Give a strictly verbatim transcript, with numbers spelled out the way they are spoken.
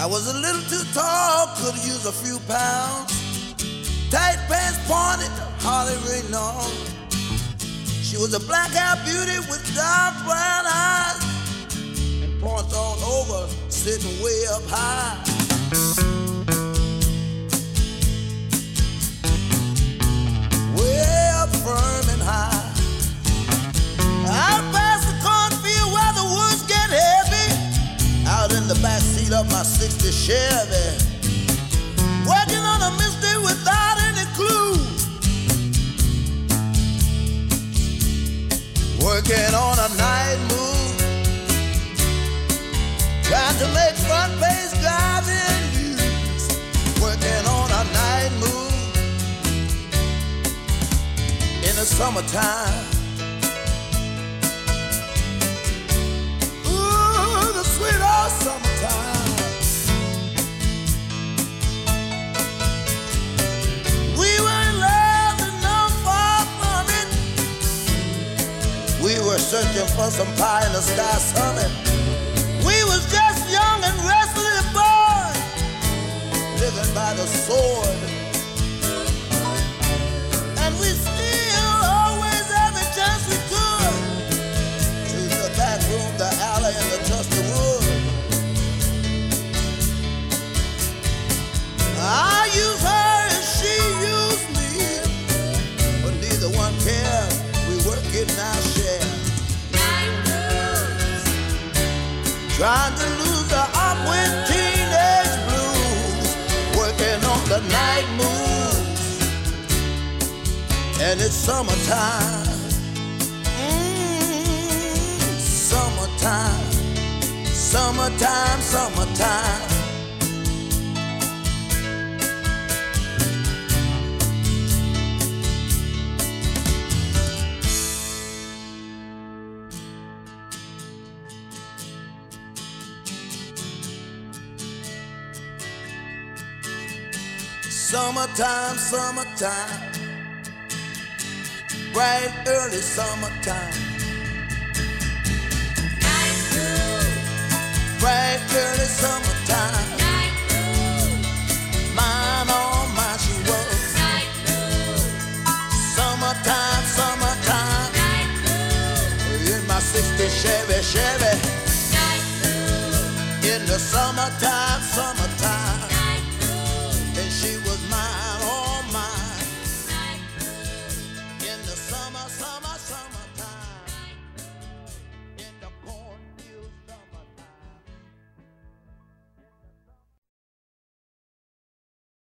I was a little too tall, could use a few pounds. Tight pants pointed, hardly ring on. She was a black-eyed beauty with dark brown eyes and points all over, sitting way up high. Way up firm and high. Out past the cornfield where the woods get heavy, out in the back seat of my sixty Chevy, working on a mystery without any clue, working on a night move, trying to make front page driving news, working on a night move in the summertime. Ooh, the sweet old summertime. We were in love and not far from it. We were searching for some pie in the sky summit. We was just young and restless boys, living by the sword. And we still always every chance we could choose the back room, the alley, and the trusty wood. I use her and she used me, but neither one cared. We work it now, share. Trying to lose the up with teenage blues, working on the night moves, and it's summertime. Mm, summertime, summertime, summertime. Summertime, summertime, bright early summertime. Night blue. Bright early summertime.